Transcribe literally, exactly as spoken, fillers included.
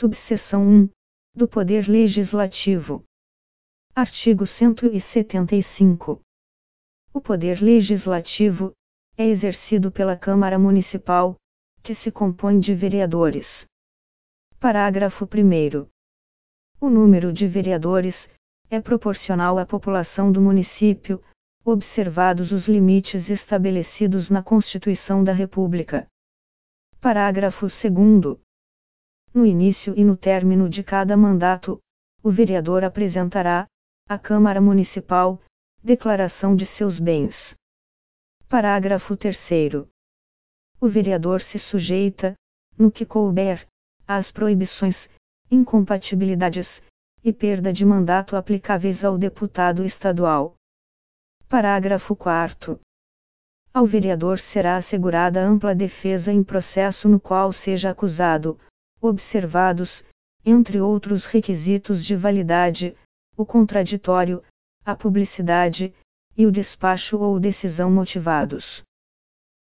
Subseção um. Do Poder Legislativo. Artigo cento e setenta e cinco. O Poder Legislativo é exercido pela Câmara Municipal, que se compõe de vereadores. Parágrafo primeiro. O número de vereadores é proporcional à população do município, observados os limites estabelecidos na Constituição da República. Parágrafo segundo. No início e no término de cada mandato, o vereador apresentará, à Câmara Municipal, declaração de seus bens. Parágrafo terceiro. O vereador se sujeita, no que couber, às proibições, incompatibilidades e perda de mandato aplicáveis ao deputado estadual. Parágrafo quarto. Ao vereador será assegurada ampla defesa em processo no qual seja acusado, observados, entre outros requisitos de validade, o contraditório, a publicidade, e o despacho ou decisão motivados.